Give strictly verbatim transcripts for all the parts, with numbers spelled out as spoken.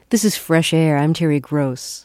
This is Fresh Air. I'm Terry Gross.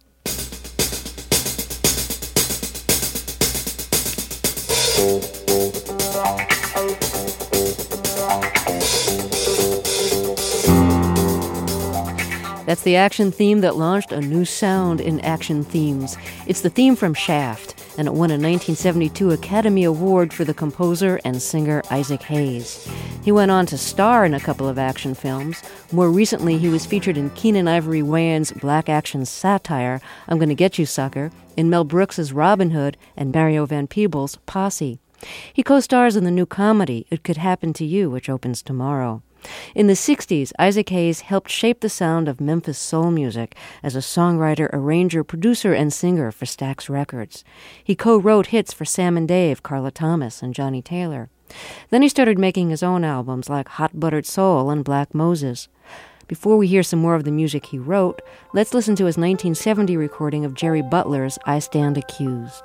That's the action theme that launched a new sound in action themes. It's the theme from Shaft, and it won a nineteen seventy-two Academy Award for the composer and singer Isaac Hayes. He went on to star in a couple of action films. More recently, he was featured in Keenen Ivory Wayans' black action satire, I'm Gonna Get You, Sucker, in Mel Brooks's Robin Hood and Mario Van Peebles' Posse. He co-stars in the new comedy, It Could Happen to You, which opens tomorrow. In the sixties, Isaac Hayes helped shape the sound of Memphis soul music as a songwriter, arranger, producer, and singer for Stax Records. He co-wrote hits for Sam and Dave, Carla Thomas, and Johnny Taylor. Then he started making his own albums like Hot Buttered Soul and Black Moses. Before we hear some more of the music he wrote, let's listen to his nineteen seventy recording of Jerry Butler's I Stand Accused.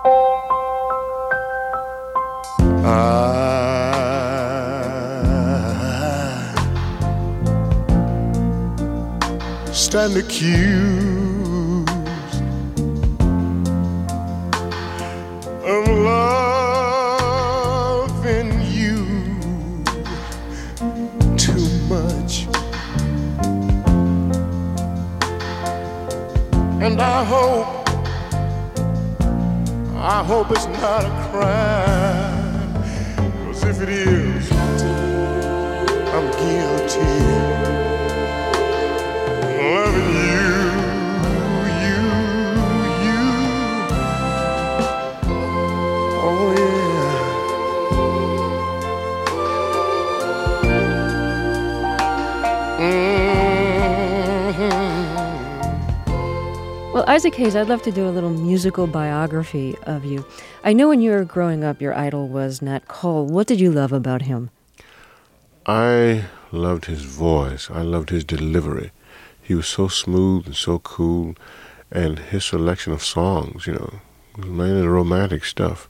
I stand accused of loving you too much, and I hope, I hope it's not a crime, 'cause if it is, I'm guilty. Loving you, you, you. Oh yeah. Mm-hmm. Well, Isaac Hayes, I'd love to do a little musical biography of you. I know when you were growing up, your idol was Nat Cole. What did you love about him? I loved his voice. I loved his delivery. He was so smooth and so cool, and his selection of songs, you know, was mainly the romantic stuff.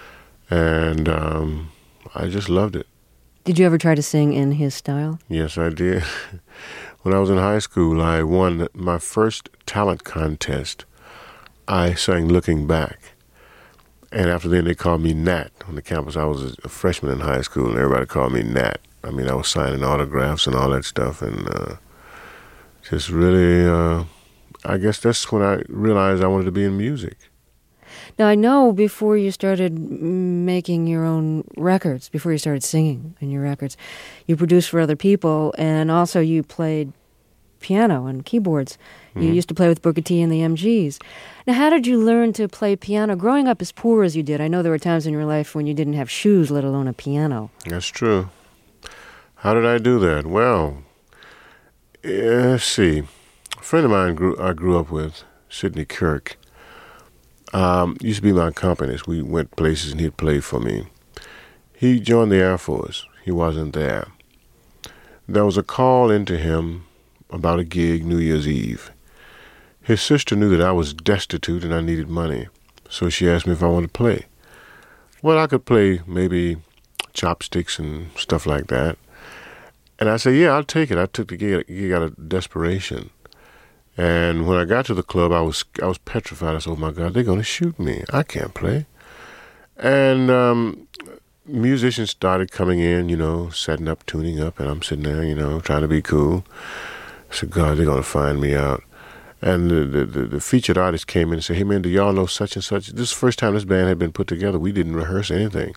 And um, I just loved it. Did you ever try to sing in his style? Yes, I did. When I was in high school, I won my first talent contest. I sang Looking Back. And after then, they called me Nat on the campus. I was a freshman in high school, and everybody called me Nat. I mean, I was signing autographs and all that stuff, and uh, just really, uh, I guess that's when I realized I wanted to be in music. Now, I know before you started making your own records, before you started singing in your records, you produced for other people, and also you played piano and keyboards. You mm-hmm. used to play with Booker T and the M Gs. Now, how did you learn to play piano? Growing up as poor as you did, I know there were times in your life when you didn't have shoes, let alone a piano. That's true. How did I do that? Well, yeah, let's see. A friend of mine grew, I grew up with, Sidney Kirk, um, used to be my accompanist. We went places and he'd play for me. He joined the Air Force. He wasn't there. There was a call into him about a gig New Year's Eve. His sister knew that I was destitute and I needed money, so she asked me if I wanted to play. Well, I could play maybe chopsticks and stuff like that. And I said, yeah, I'll take it. I took the gig, gig out of desperation. And when I got to the club, I was I was petrified. I said, oh, my God, they're going to shoot me. I can't play. And um, musicians started coming in, you know, setting up, tuning up, and I'm sitting there, you know, trying to be cool. I said, God, they're going to find me out. And the, the, the, the featured artist came in and said, hey, man, do y'all know such and such? This is the first time this band had been put together. We didn't rehearse anything.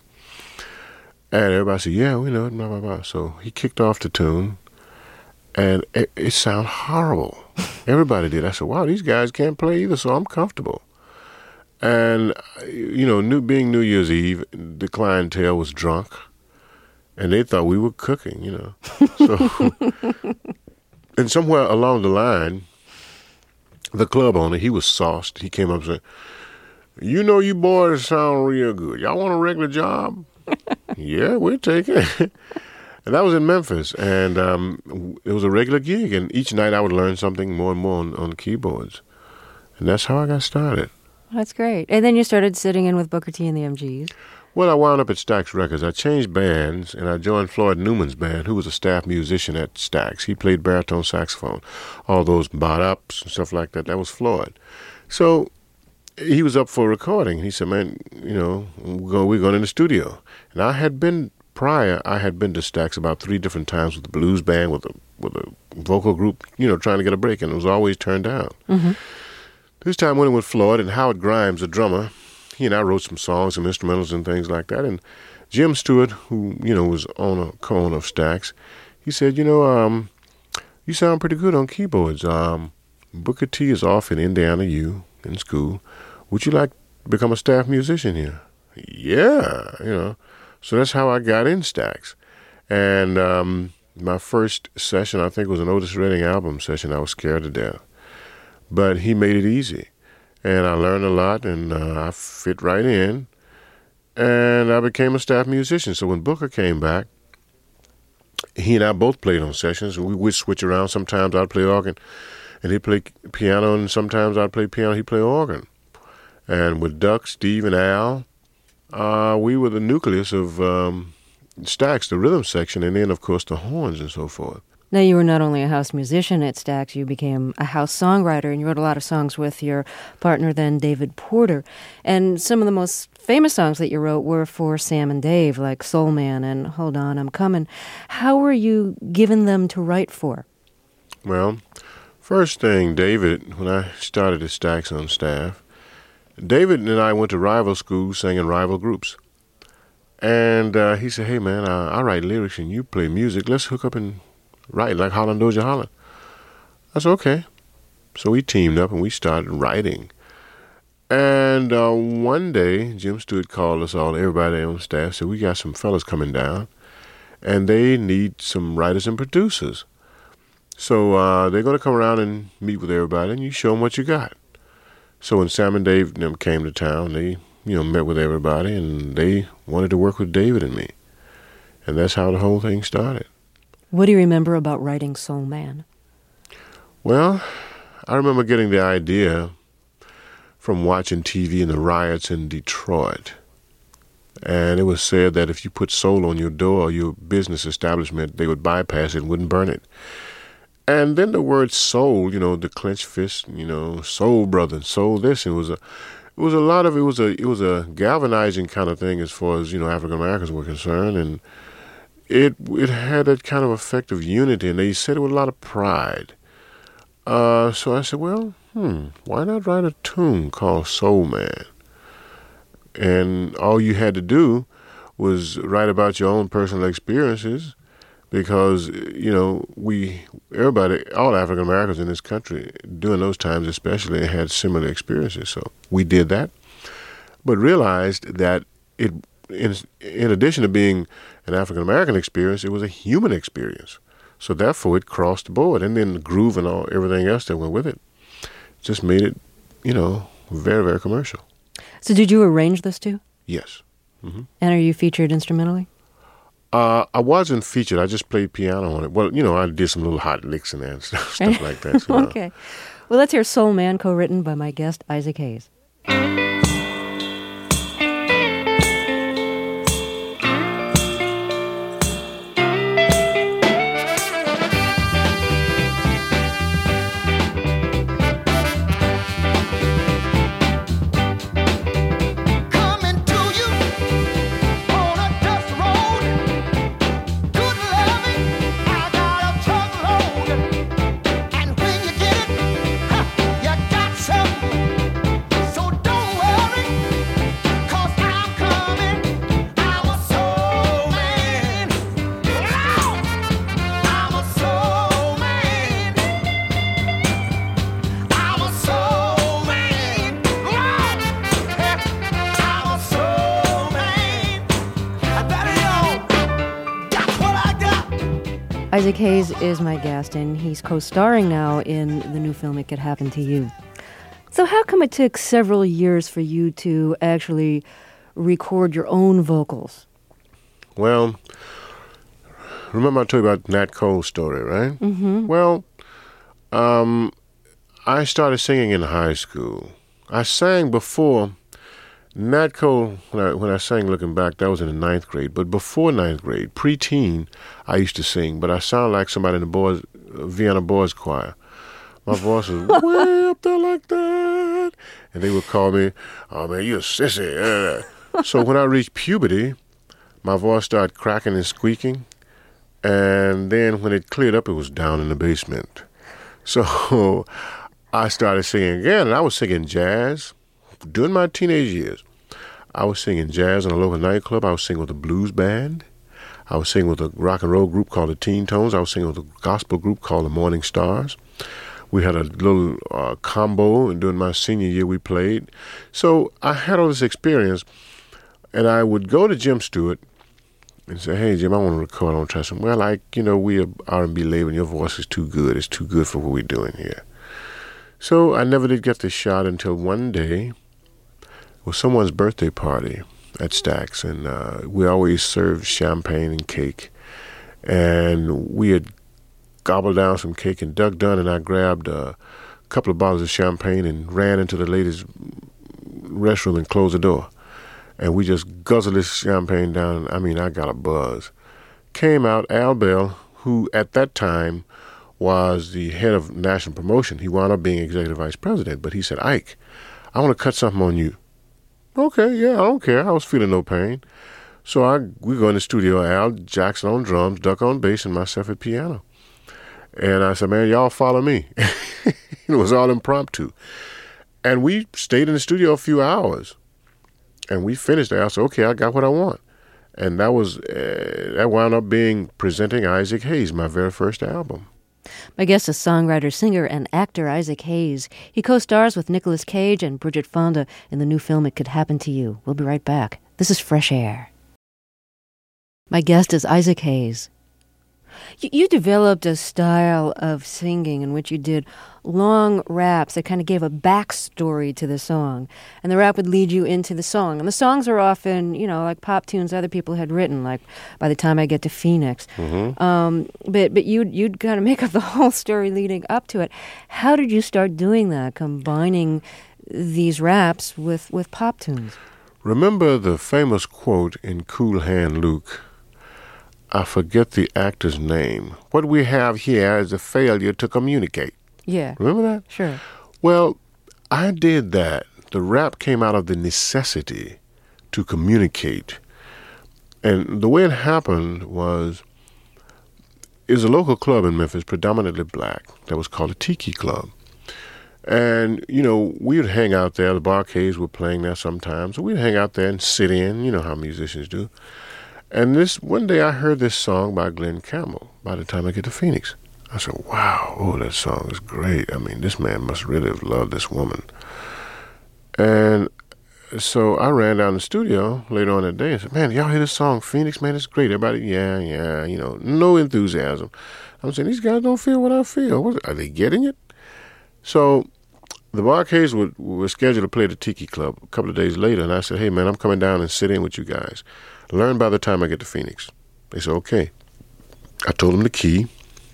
And everybody said, yeah, we know it, blah, blah, blah. So he kicked off the tune, and it, it sounded horrible. Everybody did. I said, wow, these guys can't play either, so I'm comfortable. And, you know, new, being New Year's Eve, the clientele was drunk, and they thought we were cooking, you know. So, and somewhere along the line, the club owner, he was sauced. He came up and said, you know, you boys sound real good. Y'all want a regular job? Yeah, we'll take it. And that was in Memphis, and um, it was a regular gig, and each night I would learn something more and more on, on keyboards. And that's how I got started. That's great. And then you started sitting in with Booker T and the M Gs. Well, I wound up at Stax Records. I changed bands, and I joined Floyd Newman's band, who was a staff musician at Stax. He played baritone saxophone, all those bot-ups and stuff like that. That was Floyd. So he was up for recording. He said, man, you know, we're going, we're going in the studio. And I had been, prior, I had been to Stax about three different times with the blues band, with a, with a vocal group, you know, trying to get a break, and it was always turned down. Mm-hmm. This time I went in with Floyd and Howard Grimes, the drummer. He and I wrote some songs, some instrumentals and things like that. And Jim Stewart, who, you know, was owner, co-owner of Stax, he said, you know, um, you sound pretty good on keyboards. Um, Booker T is off in Indiana U in school. Would you like to become a staff musician here? Yeah, you know. So that's how I got in Stax. And um, my first session, I think, was an Otis Redding album session. I was scared to death. But he made it easy. And I learned a lot, and uh, I fit right in, and I became a staff musician. So when Booker came back, he and I both played on sessions. We would switch around. Sometimes I'd play organ, and he'd play piano, and sometimes I'd play piano, he'd play organ. And with Duck, Steve, and Al, uh, we were the nucleus of um, Stax, the rhythm section, and then, of course, the horns and so forth. Now, you were not only a house musician at Stax, you became a house songwriter, and you wrote a lot of songs with your partner then, David Porter. And some of the most famous songs that you wrote were for Sam and Dave, like Soul Man and Hold On, I'm Coming. How were you given them to write for? Well, first thing, David, when I started at Stax on staff, David and I went to rival schools singing rival groups. And uh, he said, hey, man, uh, I write lyrics and you play music. Let's hook up and write like Holland Doja Holland. I said, okay. So we teamed up and we started writing. And uh, one day, Jim Stewart called us all, everybody on staff, said, we got some fellas coming down, and they need some writers and producers. So uh, they're going to come around and meet with everybody, and you show them what you got. So when Sam and Dave them came to town, they you know met with everybody, and they wanted to work with David and me. And that's how the whole thing started. What do you remember about writing Soul Man? Well, I remember getting the idea from watching T V and the riots in Detroit. And it was said that if you put soul on your door or your business establishment, they would bypass it and wouldn't burn it. And then the word soul, you know, the clenched fist, you know, soul brother, soul this, it was a it was a lot of it was a it was a galvanizing kind of thing as far as, you know, African Americans were concerned, and It it had that kind of effect of unity, and they said it with a lot of pride. Uh, so I said, well, hmm, why not write a tune called Soul Man? And all you had to do was write about your own personal experiences, because, you know, we, everybody, all African Americans in this country, during those times especially, had similar experiences. So we did that, but realized that it, in, in addition to being an African-American experience, it was a human experience. So therefore, it crossed the board. And then the groove and all everything else that went with it just made it, you know, very, very commercial. So did you arrange this too? Yes. Mm-hmm. And are you featured instrumentally? Uh, I wasn't featured. I just played piano on it. Well, you know, I did some little hot licks in there and stuff, stuff like that. So, okay. Uh, well, let's hear Soul Man, co-written by my guest, Isaac Hayes. Isaac Hayes is my guest, and he's co-starring now in the new film, It Could Happen to You. So how come it took several years for you to actually record your own vocals? Well, remember I told you about Nat Cole's story, right? Mm-hmm. Well, um, I started singing in high school. I sang before Nat Cole, when I, when I sang Looking Back, that was in the ninth grade. But before ninth grade, pre-teen, I used to sing. But I sound like somebody in the boys, uh, Vienna Boys Choir. My voice was way up there like that. And they would call me, oh, man, you're a sissy. So when I reached puberty, my voice started cracking and squeaking. And then when it cleared up, it was down in the basement. So I started singing again, and I was singing jazz. During my teenage years, I was singing jazz in a local nightclub. I was singing with a blues band. I was singing with a rock and roll group called the Teen Tones. I was singing with a gospel group called the Morning Stars. We had a little uh, combo, and during my senior year, we played. So I had all this experience, and I would go to Jim Stewart and say, hey, Jim, I want to record. I want to try something. Well, like, you know, we're an R and B label, and your voice is too good. It's too good for what we're doing here. So I never did get the shot until one day. It was someone's birthday party at Stax, and uh, we always served champagne and cake. And we had gobbled down some cake, and Doug Dunn and I grabbed a couple of bottles of champagne and ran into the ladies' restroom and closed the door. And we just guzzled this champagne down. I mean, I got a buzz. Came out, Al Bell, who at that time was the head of national promotion. He wound up being executive vice president, but he said, Ike, I want to cut something on you. Okay, yeah, I don't care. I was feeling no pain. So I we go in the studio, Al Jackson on drums, Duck on bass, and myself at piano. And I said, man, y'all follow me. It was all impromptu. And we stayed in the studio a few hours. And we finished there. I said, okay, I got what I want. And that was, uh, that wound up being Presenting Isaac Hayes, my very first album. My guest is songwriter, singer, and actor Isaac Hayes. He co-stars with Nicolas Cage and Bridget Fonda in the new film It Could Happen to You. We'll be right back. This is Fresh Air. My guest is Isaac Hayes. You, you developed a style of singing in which you did long raps that kind of gave a backstory to the song. And the rap would lead you into the song. And the songs are often, you know, like pop tunes other people had written, like By the Time I Get to Phoenix. Mm-hmm. Um, but but you'd, you'd kind of make up the whole story leading up to it. How did you start doing that, combining these raps with, with pop tunes? Remember the famous quote in Cool Hand Luke? I forget the actor's name. What we have here is a failure to communicate. Yeah. Remember that? Sure. Well, I did that. The rap came out of the necessity to communicate. And the way it happened was, it was a local club in Memphis, predominantly black, that was called a Tiki Club. And, you know, we would hang out there. The Bar-Kays were playing there sometimes. So we'd hang out there and sit in, you know how musicians do. And this one day I heard this song by Glenn Campbell, By the Time I Get to Phoenix. I said, wow, oh, that song is great. I mean, this man must really have loved this woman. And so I ran down the studio later on that day and said, man, y'all hear this song, Phoenix? Man, it's great. Everybody, yeah, yeah, you know, no enthusiasm. I'm saying, these guys don't feel what I feel. What, are they getting it? So the Bar-Kays were, were scheduled to play at the Tiki Club a couple of days later, and I said, hey, man, I'm coming down and sit in with you guys. Learn By the Time I Get to Phoenix. They said, okay. I told them the key,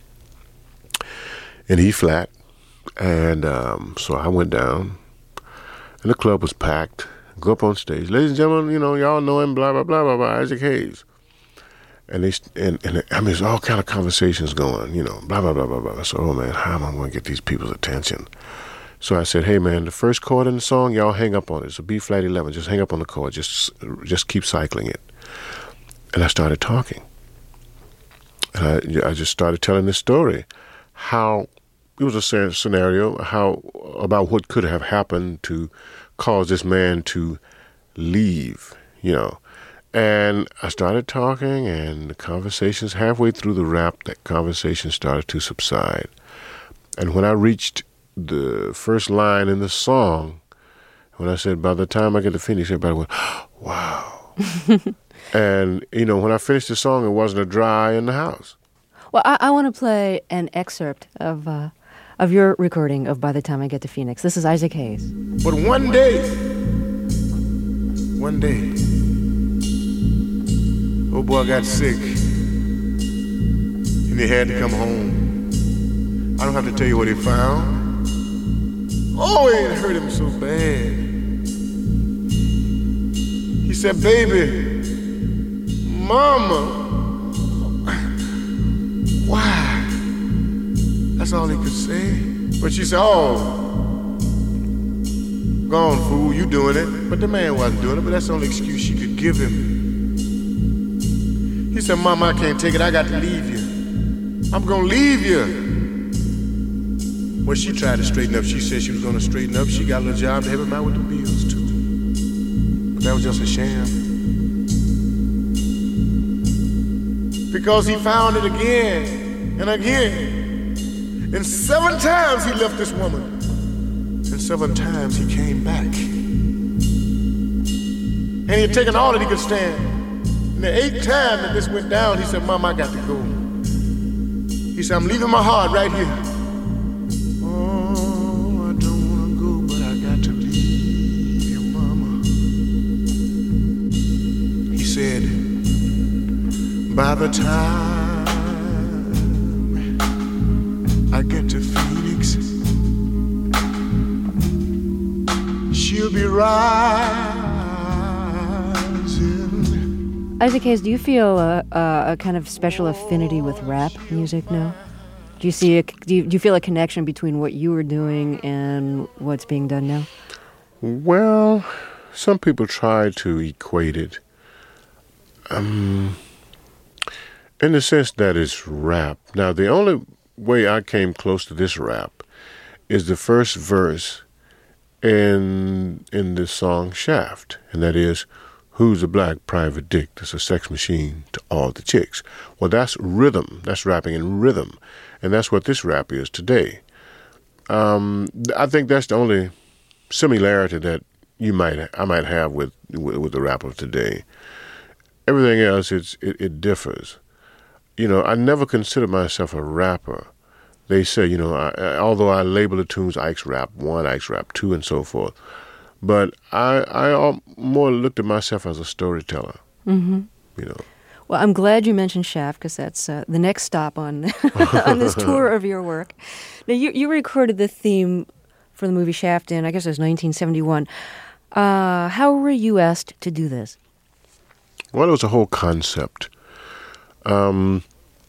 in E flat, and um, so I went down, and the club was packed. Go up on stage. Ladies and gentlemen, you know, y'all know him, blah, blah, blah, blah, blah, Isaac Hayes. And they, and, and I mean, there's all kind of conversations going, you know, blah, blah, blah, blah, blah. So, oh, man, how am I going to get these people's attention? So I said, hey, man, the first chord in the song, y'all hang up on it. It's a B flat eleven. Just hang up on the chord. Just, just keep cycling it. And I started talking. And I, I just started telling this story, how it was a scenario how about what could have happened to cause this man to leave, you know. And I started talking, and the conversations, halfway through the rap, that conversation started to subside. And when I reached the first line in the song, when I said, by the time I get to finish, everybody went, wow. And, you know, when I finished the song, it wasn't a dry in the house. Well, I, I want to play an excerpt of uh, of your recording of By the Time I Get to Phoenix. This is Isaac Hayes. But one day, one day, old boy got sick, and he had to come home. I don't have to tell you what he found. Oh, it hurt him so bad. said, baby, mama, why? That's all he could say. But she said, oh, gone, fool, you doing it. But the man wasn't doing it, but that's the only excuse she could give him. He said, Mama, I can't take it. I got to leave you. I'm going to leave you. Well, she tried to straighten up. She said she was going to straighten up. She got a little job to help him out with the bills, too. But that was just a sham. Because he found it again and again. And seven times he left this woman. And seven times he came back. And he had taken all that he could stand. And the eighth time that this went down, he said, Mom, I got to go. He said, I'm leaving my heart right here. Oh, I don't want to go, but I got to leave you, Mama. He said, by the time I get to Phoenix, she'll be rising. Isaac Hayes, do you feel a, a, a kind of special affinity with rap music now? Do you see a, do you, do you feel a connection between what you were doing and what's being done now? Well, some people try to equate it. Um, in the sense that it's rap. Now, the only way I came close to this rap is the first verse in in the song Shaft, and that is, who's a black private dick that's a sex machine to all the chicks? Well, that's rhythm. That's rapping in rhythm. And that's what this rap is today. Um, I think that's the only similarity that you might I might have with with, with the rap of today. Everything else, it's, it, it differs. You know, I never considered myself a rapper. They say, you know, I, I, although I label the tunes Ike's Rap one, Ike's Rap two, and so forth, but I, I more looked at myself as a storyteller, mm-hmm. you know. Well, I'm glad you mentioned Shaft, because that's uh, the next stop on on this tour of your work. Now, you, you recorded the theme for the movie Shaft in, I guess it was nineteen seventy-one. Uh, how were you asked to do this? Well, it was a whole concept. Um,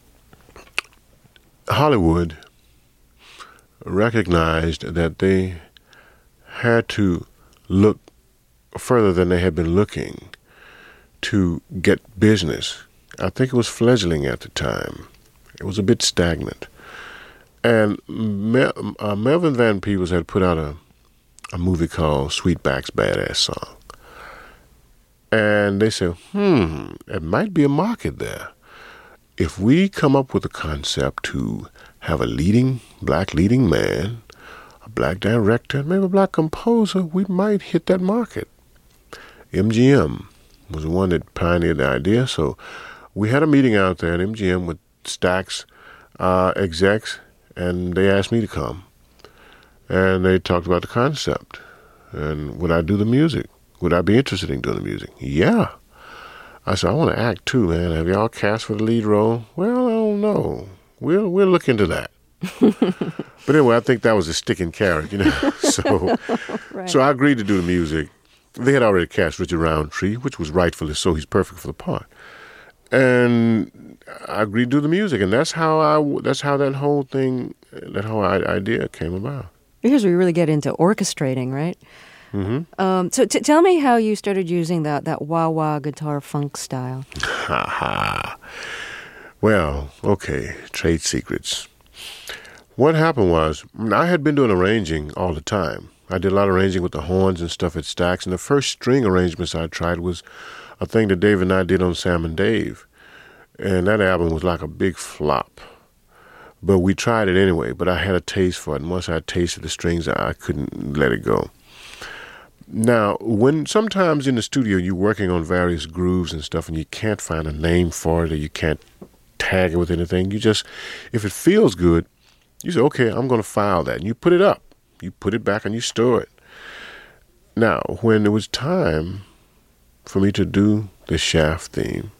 Hollywood recognized that they had to look further than they had been looking to get business. I think it was fledgling at the time. It was a bit stagnant. And Mel- uh, Melvin Van Peebles had put out a, a movie called Sweetback's Badass Song. And they said, hmm, it might be a market there. If we come up with a concept to have a leading, black leading man, a black director, maybe a black composer, we might hit that market. M G M was the one that pioneered the idea. So we had a meeting out there at M G M with Stax uh, execs, and they asked me to come. And they talked about the concept. And would I do the music? Would I be interested in doing the music? Yeah. I said, I want to act too, man. Have y'all cast for the lead role? Well, I don't know. We'll we'll look into that. But anyway, I think that was a sticking carrot, you know. so right. so I agreed to do the music. They had already cast Richard Roundtree, which was rightfully so. He's perfect for the part. And I agreed to do the music, and that's how I that's how that whole thing, that whole idea came about. Here's where we really get into orchestrating, right? Mm-hmm. Um, so t- tell me how you started using that that wah-wah guitar funk style. Ha ha. Well, okay, trade secrets. What happened was, I had been doing arranging all the time. I did a lot of arranging with the horns and stuff at Stax, and the first string arrangements I tried was a thing that Dave and I did on Sam and Dave. And that album was like a big flop. But we tried it anyway, but I had a taste for it, and once I tasted the strings, I couldn't let it go. Now, when sometimes in the studio you're working on various grooves and stuff and you can't find a name for it or you can't tag it with anything, you just, if it feels good, you say, okay, I'm going to file that. And you put it up. You put it back and you store it. Now, when it was time for me to do the Shaft theme,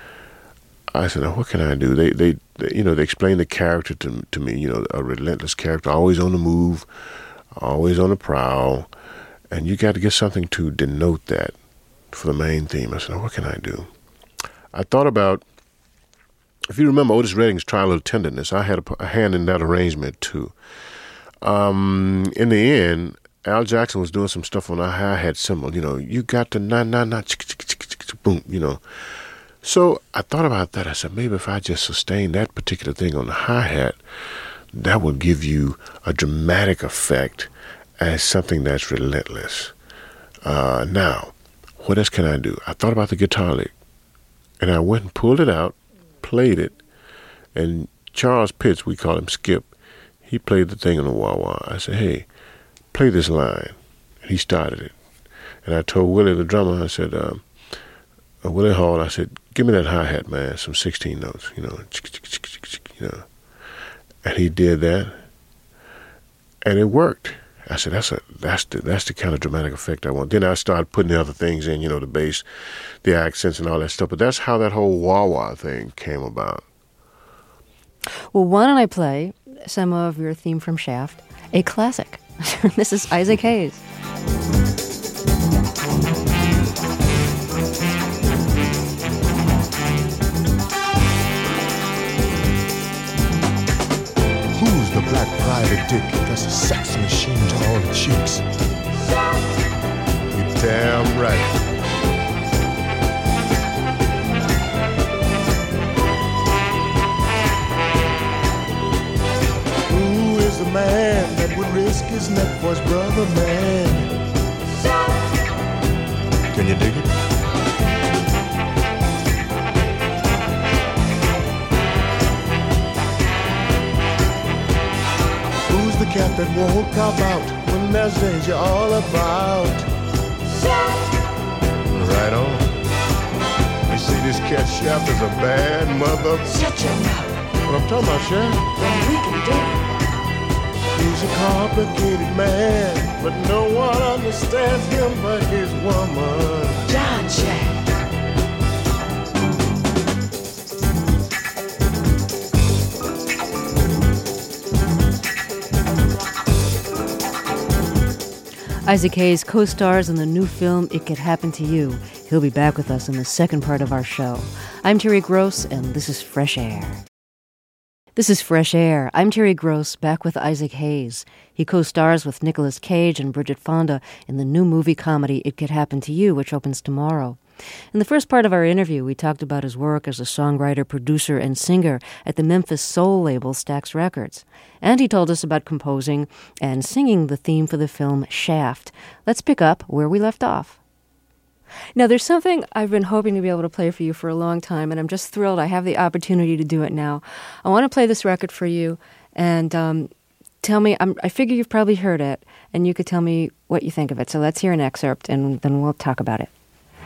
I said, now what can I do? They, they, they you know, they explained the character to, to me, you know, a relentless character, always on the move, always on the prowl. And you got to get something to denote that for the main theme. I said, oh, what can I do? I thought about, if you remember Otis Redding's Try a Little Tenderness, I had a, a hand in that arrangement too. Um, in the end, Al Jackson was doing some stuff on a hi-hat cymbal. You know, you got the na-na-na, boom, you know. So I thought about that. I said, maybe if I just sustain that particular thing on the hi-hat, that would give you a dramatic effect as something that's relentless. Uh, now, what else can I do? I thought about the guitar lick, and I went and pulled it out, played it, and Charles Pitts, we call him Skip, he played the thing on the wah-wah. I said, hey, play this line. And he started it. And I told Willie, the drummer, I said, um, uh, Willie Hall, I said, give me that hi-hat, man, some sixteen notes, you know, you know. And he did that, and it worked. I said, that's a that's the that's the kind of dramatic effect I want. Then I started putting the other things in, you know, the bass, the accents, and all that stuff. But that's how that whole wah-wah thing came about. Well, why don't I play some of your theme from Shaft, a classic. This is Isaac Hayes. Who's the black private dick that's a sex machine to all the chicks? You're damn right. Who is the man that would risk his neck for his brother, man? Can you dig it? Who's the cat that won't cop out when there's danger all about? Right on. You see, this cat Shaft is a bad mother. Shut your mouth. What I'm talking about, Shaft? Then we can do it. He's a complicated man, but no one understands him but his woman. John Shaft. Isaac Hayes co-stars in the new film It Could Happen to You. He'll be back with us in the second part of our show. I'm Terry Gross, and this is Fresh Air. This is Fresh Air. I'm Terry Gross, back with Isaac Hayes. He co-stars with Nicolas Cage and Bridget Fonda in the new movie comedy It Could Happen to You, which opens tomorrow. In the first part of our interview, we talked about his work as a songwriter, producer, and singer at the Memphis soul label Stax Records. And he told us about composing and singing the theme for the film Shaft. Let's pick up where we left off. Now, there's something I've been hoping to be able to play for you for a long time, and I'm just thrilled I have the opportunity to do it now. I want to play this record for you, and um, tell me, I'm, I figure you've probably heard it, and you could tell me what you think of it. So let's hear an excerpt, and then we'll talk about it.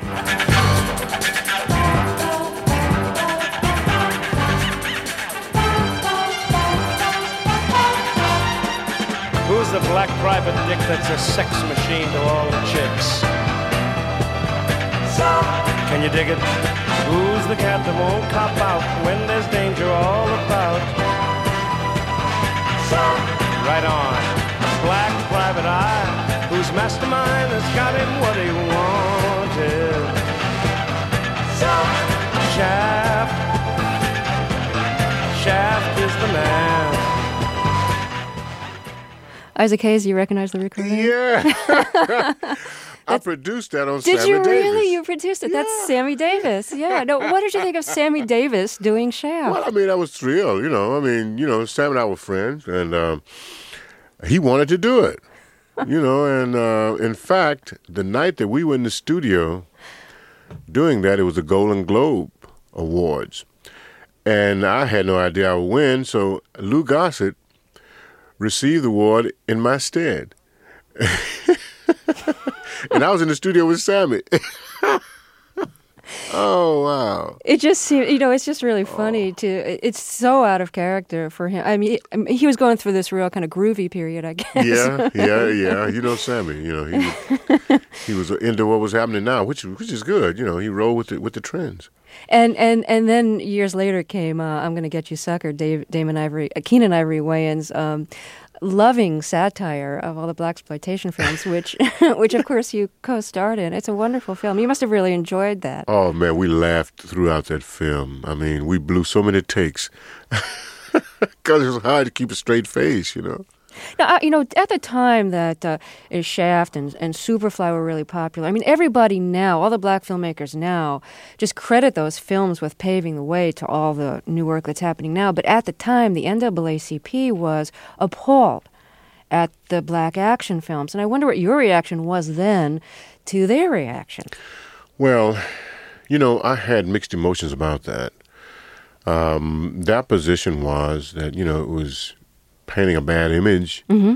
Who's the black private dick that's a sex machine to all the chicks? Can you dig it? Who's the cat that won't cop out when there's danger all about? Right on. Black private eye, whose mastermind has got him what he wanted. Shaft. Shaft is the man. Isaac Hayes, you recognize the recording? Yeah. I produced that on did Sammy you Davis. really? You produced it? Yeah. That's Sammy Davis. Yeah. No. What did you think of Sammy Davis doing Shaft? Well, I mean, I was thrilled, you know. I mean, you know, Sam and I were friends, and um, he wanted to do it, you know. And uh, in fact, the night that we were in the studio doing that, it was the Golden Globe Awards. And I had no idea I would win, so Lou Gossett received the award in my stead. And I was in the studio with Sammy. Oh, wow. It just seemed, you know, it's just really funny to, it's so out of character for him. I mean, I mean, he was going through this real kind of groovy period, I guess. Yeah, yeah, yeah. You know Sammy, you know, he was, he was into what was happening now, which which is good. You know, he rolled with the, with the trends. And and and then years later came uh, I'm Gonna Get You Sucker, Dave, Damon Ivory, uh, Keenan Ivory Wayans. Um, loving satire of all the blaxploitation films, which, which of course you co-starred in. It's a wonderful film. You must have really enjoyed that. Oh, man, we laughed throughout that film. I mean, we blew so many takes because it was hard to keep a straight face, you know. Now, uh, you know, at the time that uh, Shaft and, and Superfly were really popular, I mean, everybody now, all the black filmmakers now, just credit those films with paving the way to all the new work that's happening now. But at the time, the N double A C P was appalled at the black action films. And I wonder what your reaction was then to their reaction. Well, you know, I had mixed emotions about that. Um, that position was that, you know, it was painting a bad image, mm-hmm.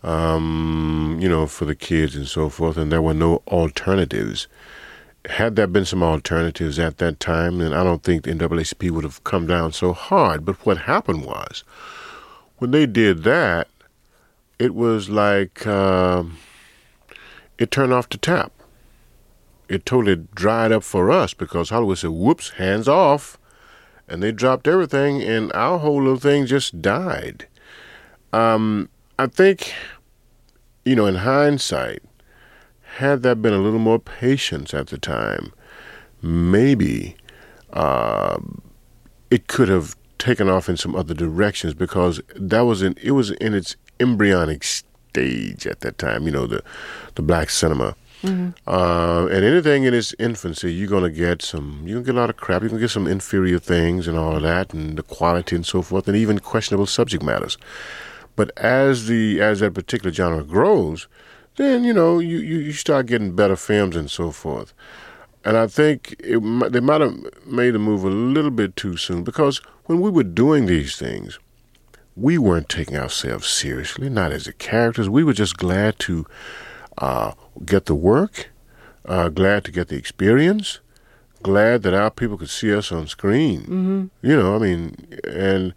um, you know, for the kids and so forth, and there were no alternatives. Had there been some alternatives at that time, then I don't think the N double A C P would have come down so hard. But what happened was, when they did that, it was like uh, it turned off the tap. It totally dried up for us because Hollywood said, whoops, hands off. And they dropped everything, and our whole little thing just died. Um, I think, you know, in hindsight, had there been a little more patience at the time, maybe uh, it could have taken off in some other directions because that was in it was in its embryonic stage at that time. You know, the the black cinema. Mm-hmm. Uh, and anything in its infancy, you're gonna get some. You're gonna get a lot of crap. You're gonna get some inferior things and all of that, and the quality and so forth, and even questionable subject matters. But as the as that particular genre grows, then you know you, you, you start getting better films and so forth. And I think it, they might have made the move a little bit too soon because when we were doing these things, we weren't taking ourselves seriously, not as the characters. We were just glad to uh, get the work, uh, glad to get the experience, glad that our people could see us on screen. Mm-hmm. You know, I mean, and.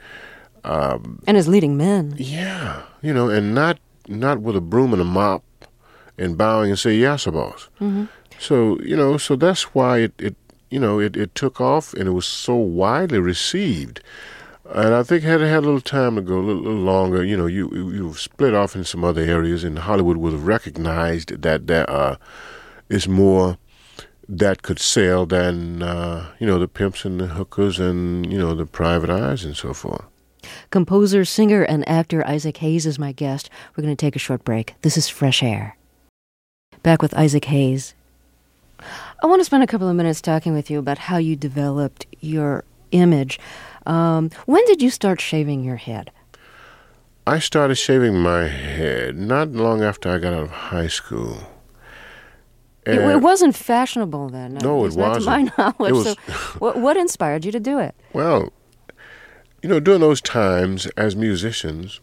Um, and as leading men. Yeah, you know, and not not with a broom and a mop and bowing and say, yes, boss. Mm-hmm. So, you know, so that's why it, it you know, it, it took off and it was so widely received. And I think had it had a little time to go, a little, little longer, you know, you you split off in some other areas and Hollywood would have recognized that there uh, is more that could sell than, uh, you know, the pimps and the hookers and, you know, the private eyes and so forth. Composer, singer, and actor Isaac Hayes is my guest. We're going to take a short break. This is Fresh Air. Back with Isaac Hayes. I want to spend a couple of minutes talking with you about how you developed your image. Um, when did you start shaving your head? I started shaving my head not long after I got out of high school. It, it wasn't fashionable then. No, it wasn't. To my knowledge. It was, so what, what inspired you to do it? Well, you know, during those times as musicians,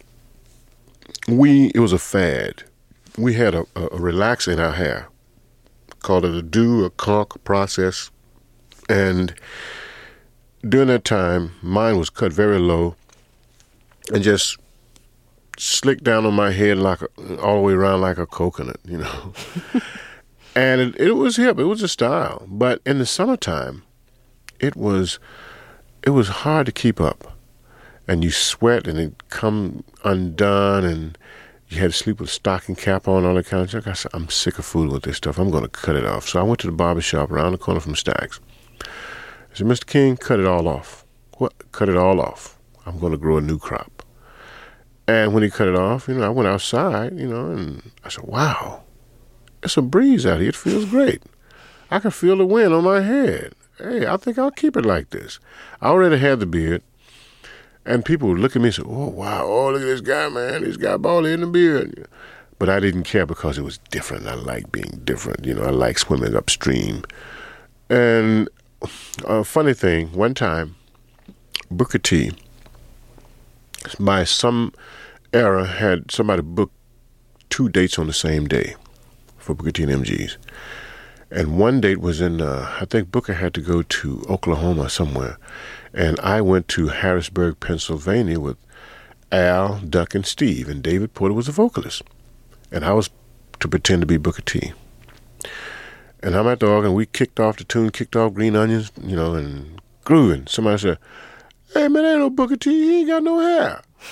we, it was a fad. We had a, a, a relaxer in our hair, called it a do, a conk process. And during that time, mine was cut very low and just slicked down on my head like a, all the way around like a coconut, you know. And it, it was hip. It was a style. But in the summertime, it was... It was hard to keep up, and you sweat, and it come undone, and you had to sleep with a stocking cap on, all that kind of stuff. I said, I'm sick of fooling with this stuff. I'm going to cut it off. So I went to the barber shop around the corner from Stack's. I said, Mister King, cut it all off. What? Cut it all off. I'm going to grow a new crop. And when he cut it off, you know, I went outside, you know, and I said, wow, it's a breeze out here. It feels great. I can feel the wind on my head. Hey, I think I'll keep it like this. I already had the beard, and people would look at me and say, oh, wow, oh, look at this guy, man. He's got bald head and a beard. But I didn't care because it was different. I like being different. You know, I like swimming upstream. And a funny thing, one time, Booker T, by some error, had somebody book two dates on the same day for Booker T and M Gs. And one date was in, uh, I think Booker had to go to Oklahoma somewhere. And I went to Harrisburg, Pennsylvania with Al, Duck, and Steve. And David Porter was a vocalist. And I was to pretend to be Booker T. And I'm at the organ. We kicked off the tune, kicked off Green Onions, you know, and grooving. Somebody said, hey, man, ain't no Booker T. He ain't got no hair.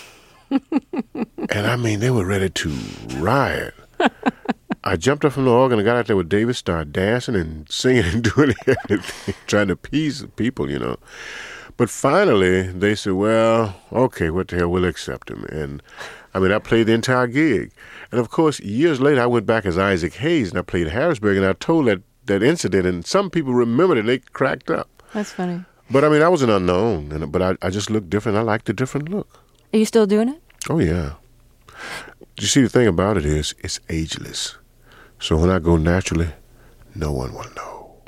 And I mean, they were ready to riot. I jumped up from the organ and got out there with David, started dancing and singing and doing everything, trying to appease the people, you know. But finally, they said, well, okay, what the hell, we'll accept him. And, I mean, I played the entire gig. And, of course, years later, I went back as Isaac Hayes, and I played Harrisburg, and I told that, that incident, and some people remembered it, and they cracked up. That's funny. But, I mean, I was an unknown, and but I, I just looked different. I liked the different look. Are you still doing it? Oh, yeah. You see, the thing about it is, it's ageless. So when I go naturally, no one will know.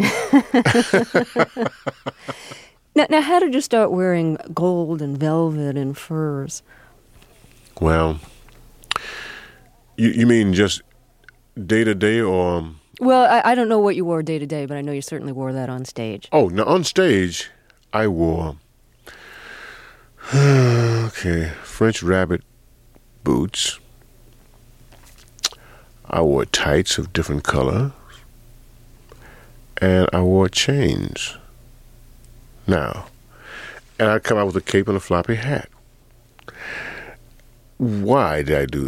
now, now, how did you start wearing gold and velvet and furs? Well, you, you mean just day to day or... Well, I, I don't know what you wore day to day, but I know you certainly wore that on stage. Oh, now on stage, I wore... okay, French rabbit boots. I wore tights of different colors, and I wore chains. Now, and I'd come out with a cape and a floppy hat. Why did I do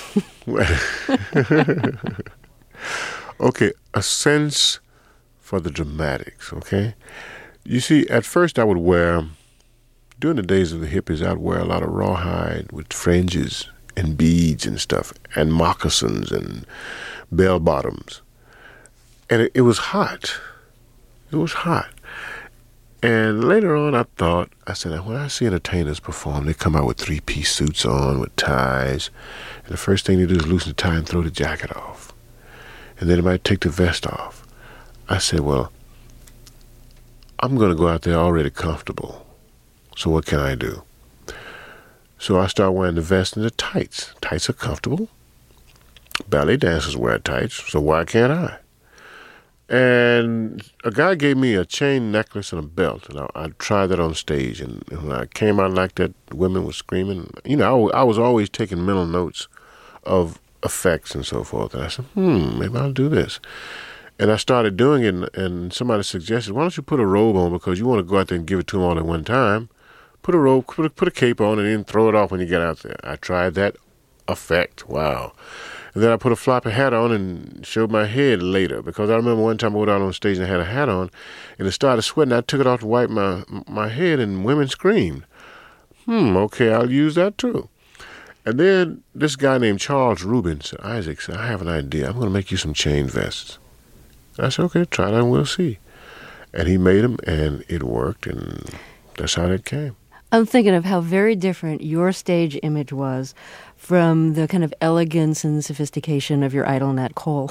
that? Okay, a sense for the dramatics, okay? You see, at first I would wear, during the days of the hippies, I'd wear a lot of rawhide with fringes and beads and stuff, and moccasins and bell bottoms. And it, it was hot. It was hot. And later on, I thought, I said, when I see entertainers perform, they come out with three-piece suits on, with ties, and the first thing they do is loosen the tie and throw the jacket off. And then they might take the vest off. I said, well, I'm going to go out there already comfortable. So what can I do? So I start wearing the vest and the tights. Tights are comfortable. Ballet dancers wear tights, so why can't I? And a guy gave me a chain necklace and a belt, and I, I tried that on stage. And when I came out like that, women were screaming. You know, I, I was always taking mental notes of effects and so forth. And I said, hmm, maybe I'll do this. And I started doing it, and, and somebody suggested, why don't you put a robe on, because you want to go out there and give it to them all at one time. Put a robe, put a, put a cape on, and then throw it off when you get out there. I tried that effect. Wow. And then I put a floppy hat on and showed my head later, because I remember one time I went out on stage and I had a hat on, and it started sweating. I took it off to wipe my my head, and women screamed. Hmm, okay, I'll use that too. And then this guy named Charles Rubin said, Isaac, said, I have an idea. I'm going to make you some chain vests. I said, okay, try that and we'll see. And he made them, and it worked, and that's how that came. I'm thinking of how very different your stage image was from the kind of elegance and sophistication of your idol, Nat Cole.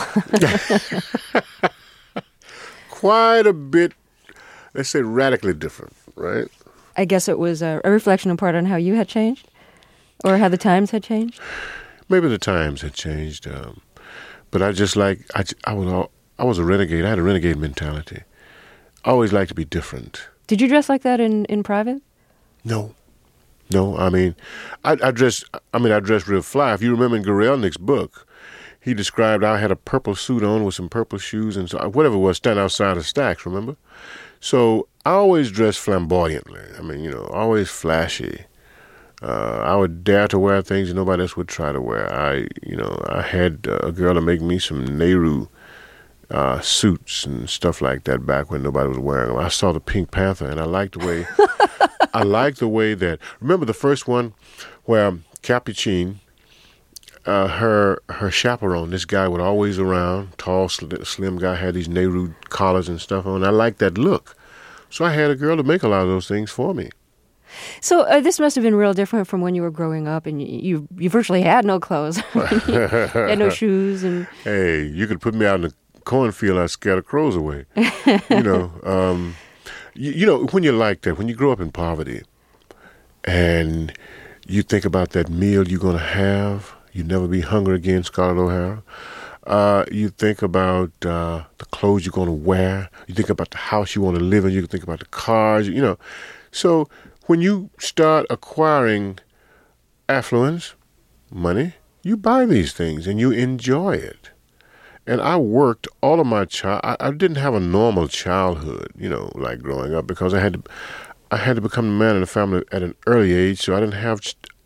Quite a bit, let's say, radically different, right? I guess it was a, a reflection in part on how you had changed, or how the times had changed? Maybe the times had changed, um, but I just like, I, I, was all, I was a renegade. I had a renegade mentality. I always liked to be different. Did you dress like that in, in private? No, no. I mean, I, I dressed. I mean, I dressed real fly. If you remember in Gorelnik's book, he described I had a purple suit on with some purple shoes and so whatever it was, standing outside of Stacks. Remember? So I always dressed flamboyantly. I mean, you know, always flashy. Uh, I would dare to wear things that nobody else would try to wear. I, you know, I had a girl to make me some Nehru uh, suits and stuff like that back when nobody was wearing them. I saw the Pink Panther, and I liked the way. I like the way that, remember the first one where Capuchin, uh, her her chaperone, this guy was always around, tall, sl- slim guy, had these Nehru collars and stuff on. I liked that look. So I had a girl to make a lot of those things for me. So uh, this must have been real different from when you were growing up, and you you, you virtually had no clothes. You had no shoes. And hey, you could put me out in the cornfield, I'd scare the crows away. you know, um... You, you know, when you're like that, when you grow up in poverty and you think about that meal you're going to have, you never be hungry again, Scarlett O'Hara. Uh, you think about uh, the clothes you're going to wear. You think about the house you want to live in. You think about the cars, you know. So when you start acquiring affluence, money, you buy these things and you enjoy it. And I worked all of my child. I, I didn't have a normal childhood, you know, like growing up, because I had to, I had to become the man in the family at an early age. So I didn't have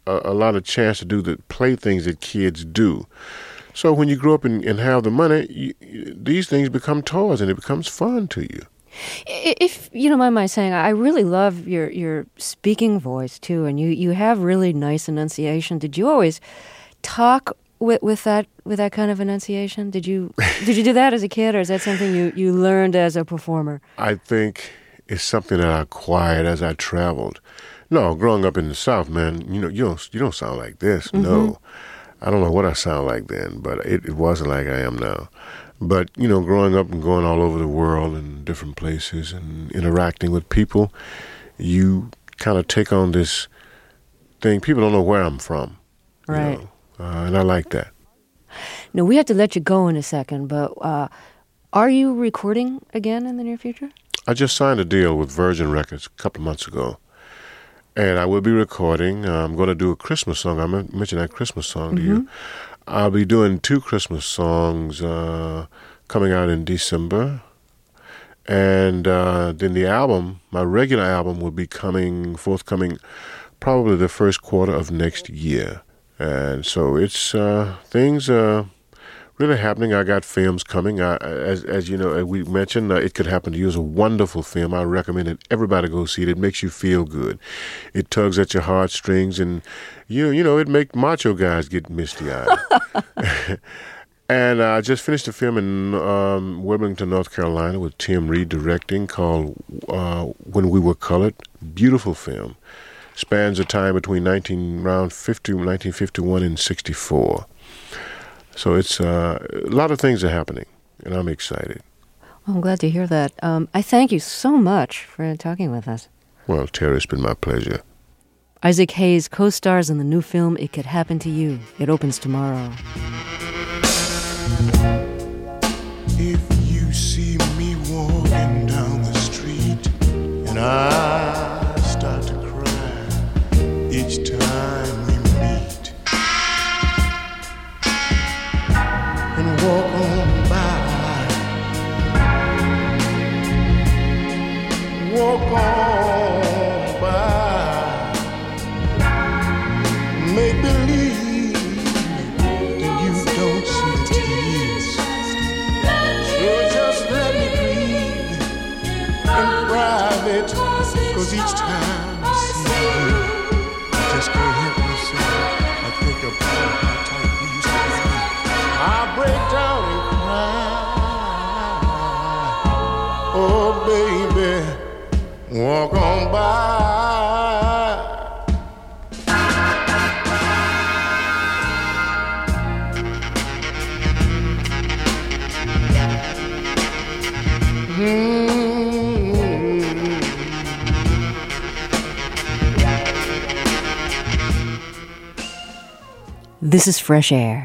a, a lot of chance to do the play things that kids do. So when you grow up and, and have the money, you, you, these things become toys and it becomes fun to you. If you don't mind my saying, I really love your, your speaking voice too, and you, you have really nice enunciation. Did you always talk with with that with that kind of enunciation? Did you did you do that as a kid, or is that something you, you learned as a performer? I think it's something that I acquired as I traveled. No, growing up in the South, man, you know, you don't you don't sound like this. Mm-hmm. No, I don't know what I sound like then, but it, it wasn't like I am now. But, you know, growing up and going all over the world and different places and interacting with people, you kind of take on this thing. People don't know where I'm from. Right. You know? uh, and I like that. Now, we have to let you go in a second, but uh, are you recording again in the near future? I just signed a deal with Virgin Records a couple of months ago. And I will be recording. Uh, I'm going to do a Christmas song. I mentioned that Christmas song to mm-hmm. you. I'll be doing two Christmas songs uh, coming out in December. And uh, then the album, my regular album, will be coming, forthcoming probably the first quarter of next year. And so it's, uh, things are really happening. I got films coming. I, as as you know, we mentioned, uh, It Could Happen to You is a wonderful film. I recommend that everybody go see it. It makes you feel good. It tugs at your heartstrings, and you you know it makes macho guys get misty eyed. And I just finished a film in um, Wilmington, North Carolina, with Tim Reed directing, called uh, When We Were Colored. Beautiful film. Spans a time between nineteen around fifty, nineteen fifty-one and sixty-four. So it's uh, a lot of things are happening, and I'm excited. Well, I'm glad to hear that. Um, I thank you so much for talking with us. Well, Terry, it's been my pleasure. Isaac Hayes co-stars in the new film It Could Happen to You. It opens tomorrow. If you see me walking down the street and I start to cry each time we meet, and walk on by, walk on by, make believe that you don't see the tears. So just let me breathe in private, 'cause each time I see you, I just can't help myself. I think about how tight we used to be. I break down and cry. Oh, baby, walk on by. This is Fresh Air.